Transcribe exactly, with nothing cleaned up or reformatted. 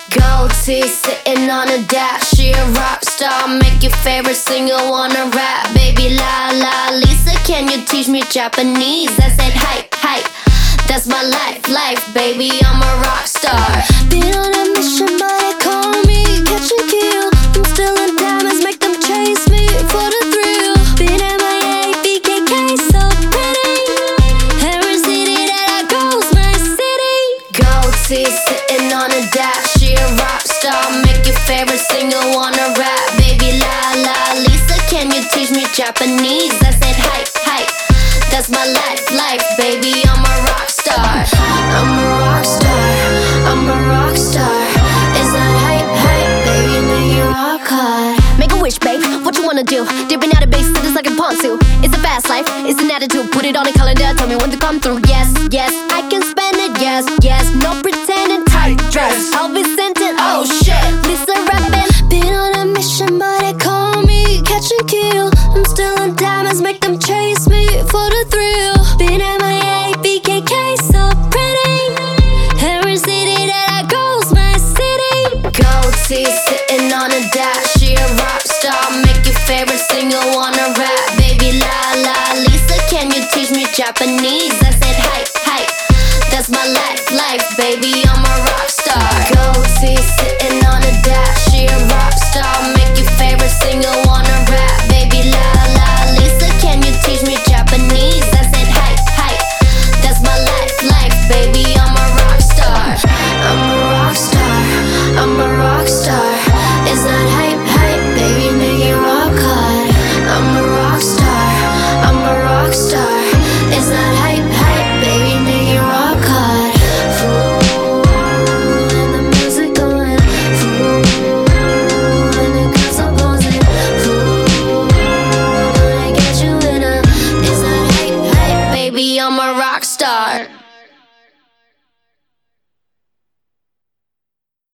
Gold teeth sitting on a dash. She a rock star, make your favorite singer wanna rap. Baby la la Lisa, can you teach me Japanese? I said hype, hype, that's my life, life. Baby, I'm a rock star. Been on a mission, but they call me catch and kill. I'm still in diamonds, make them chase me for the thrill. Been M I A, B K K, so pretty. Every city that I go's my city. Gold teeth sitting on a dash. She a rock star, make your favorite singer wanna rap. Baby la la Lisa, can you teach me Japanese? I said hype, hype, that's my life, life. Baby, I'm a rock star. I'm a rock star, I'm a rock star. Is that hype, hype, baby, make it rock hard. Make a wish, babe, what you wanna do? Dipping out of base, just like a ponzu. It's a fast life, it's an attitude. Put it on a calendar, tell me when to come through. Yes, yes, I can spend it, yes, yes. No pretending, tight dress, I'll be sent it, oh shit. Lisa rapping. Been on a mission, but they call me catch and kill. I'm still in diamonds, make them chase me for the thrill. Been M I A, B K K, so pretty. Every city that I go's my city. Gold teeth sitting on a dash. She a rock star, make your favorite singer wanna rap. Baby la la Lisa, can you teach me Japanese? I said hype, hype, that's my life, life. Baby, I'm a rock star. Gold teeth sitting on a dash. She a rock star, make your favorite singer wanna rap. Baby la la Lisa, can you teach me Japanese? I said hype, hype, that's my life, life. Baby, I'm a rock star. I'm a rock star, I'm a rock star. Is that hype, hype, baby, make it rock hard. I'm a rock star, I'm a rock star. Is that hype, hype, baby, make it rock hard. Ooh, and the music going. Ooh, and the girls are posing. Ooh, gonna get you in a. Is that hype, hype, baby, I'm a rock star.